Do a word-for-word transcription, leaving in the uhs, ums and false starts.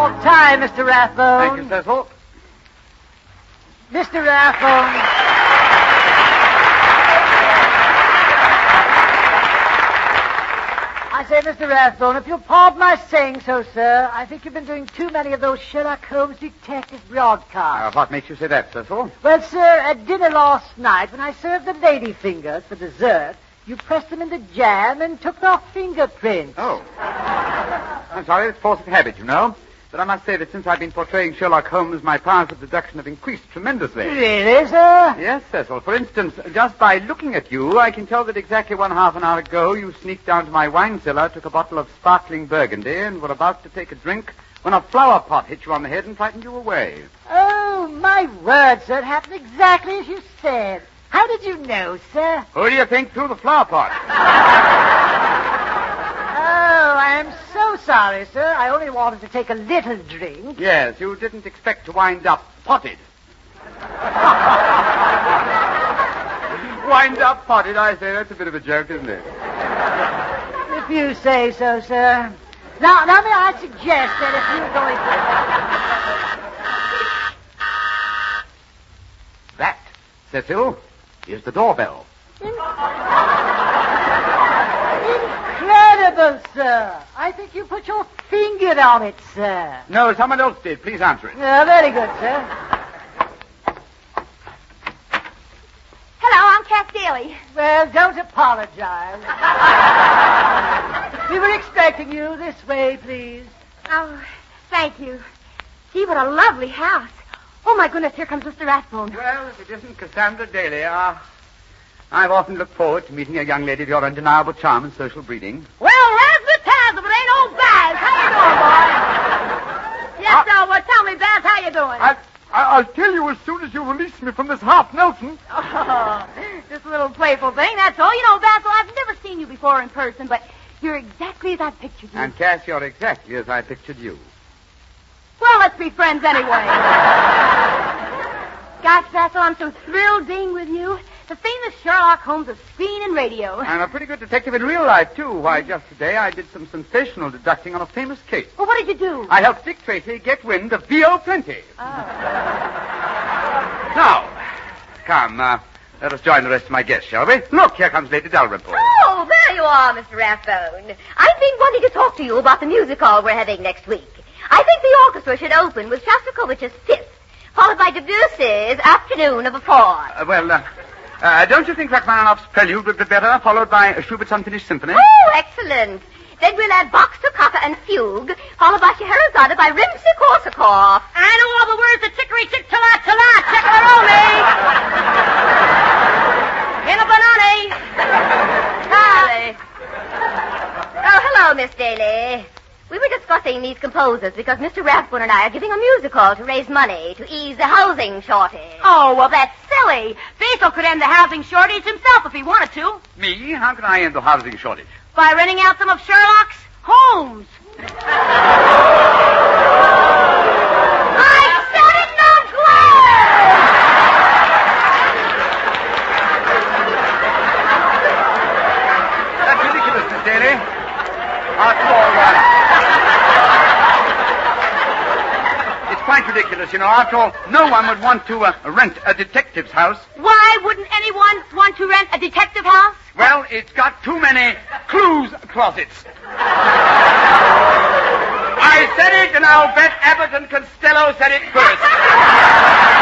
About time, Mister Rathbone. Thank you, Cecil. Mister Rathbone. I say, Mister Rathbone, if you'll pardon my saying so, sir, I think you've been doing too many of those Sherlock Holmes detective broadcasts. Uh, what makes you say that, Cecil? Well, sir, at dinner last night, when I served the lady fingers for dessert, you pressed them in the jam and took off fingerprints. Oh. I'm sorry, it's force of habit, you know. But I must say that since I've been portraying Sherlock Holmes, my powers of deduction have increased tremendously. Really, sir? Yes, Cecil. For instance, just by looking at you, I can tell that exactly one half an hour ago you sneaked down to my wine cellar, took a bottle of sparkling Burgundy, and were about to take a drink when a flower pot hit you on the head and frightened you away. Oh, my word, sir. It happened exactly as you said. How did you know, sir? Who do you think threw the flower pot? Oh, I am so sorry, sir. I only wanted to take a little drink. Yes, you didn't expect to wind up potted. Wind up potted, I say. That's a bit of a joke, isn't it? If you say so, sir. Now, now may I suggest that if you're going to... That, Cecil, is the doorbell. Incredible, sir. I think you put your finger on it, sir. No, someone else did. Please answer it. Oh, very good, sir. Hello, I'm Kath Daly. Well, don't apologize. We were expecting you. This way, please. Oh, thank you. Gee, what a lovely house. Oh, my goodness, here comes Mister Rathbone. Well, if it isn't Cassandra Daly, uh, I've often looked forward to meeting a young lady of your undeniable charm and social breeding. Well, here's the tassel, but ain't old Baz. How you doing, boy? Yes, Uh, sir. Well, tell me, Baz, how you doing? I, I, I'll tell you as soon as you release me from this half Nelson. Oh, just a little playful thing, that's all. You know, Basil, I've never seen you before in person, but you're exactly as I pictured you. And, Cass, you're exactly as I pictured you. Well, let's be friends anyway. Gosh, Basil, I'm so thrilled being with you. The famous Sherlock Holmes of screen and radio. I'm a pretty good detective in real life, too. Why, just today I did some sensational deducting on a famous case. Well, what did you do? I helped Dick Tracy get wind of V O twenty. Oh. Now, come, uh, let us join the rest of my guests, shall we? Look, here comes Lady Dalrymple. Oh, there you are, Mister Rathbone. I've been wanting to talk to you about the music hall we're having next week. I think the orchestra should open with Shostakovich's Fifth, followed by Debussy's Afternoon of a Faun. Uh, well, uh, uh, don't you think Rachmaninoff's Prelude would be better, followed by Schubert's Unfinished Symphony? Oh, excellent. Then we'll add Bach's Toccata and Fugue, followed by Scheherazade by Rimsky-Korsakov. I know all the words to Chicory Chick Talat Talat, Chickaroni. In a banana. Hi. Oh, hello, Miss Daly. We were discussing these composers because Mister Rathbone and I are giving a music hall to raise money to ease the housing shortage. Oh, well, that's silly. Basil could end the housing shortage himself if he wanted to. Me? How can I end the housing shortage? By renting out some of Sherlock's homes. I said it, no glare! That's ridiculous, Miss Daly. After all, uh, it's quite ridiculous, you know. After all, no one would want to uh, rent a detective's house. Why wouldn't anyone want to rent a detective house? Well, it's got too many clues closets. I said it, and I'll bet Abbott and Costello said it first.